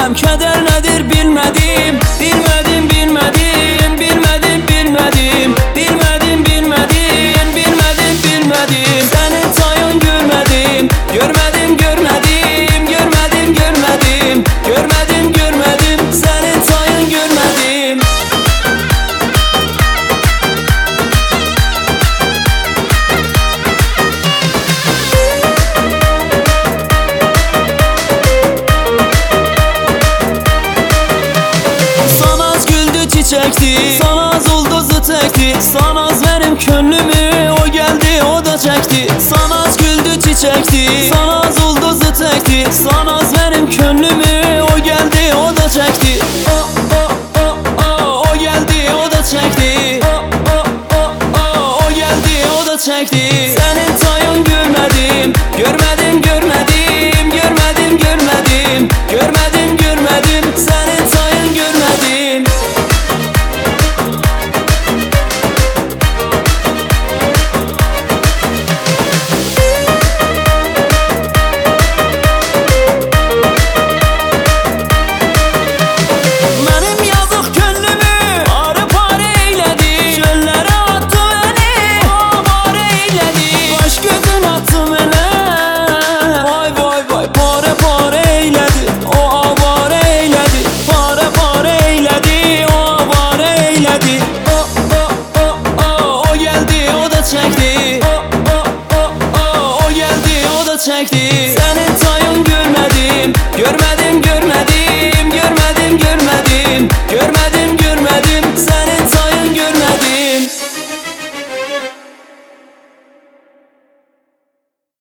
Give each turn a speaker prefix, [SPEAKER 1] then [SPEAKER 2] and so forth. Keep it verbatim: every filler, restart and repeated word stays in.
[SPEAKER 1] bilmem, keder nedir bilmedim. Bilmedim, bilmedim, bilmedim, bilmedim. Bilmedim, bilmedim, bilmedim, bilmedim. Senin tayın görmedim, görmedim, görmedim. Görmedim, görmedim, görmedim, görmedim. Senin tayın görmedim. Sanaz güldü çiçekti, sanaz ulduzu tekti. Sanaz benim könlümü, o geldi o da çekti. Sanaz güldü çiçekti, sanaz ulduzu tekti. Sanaz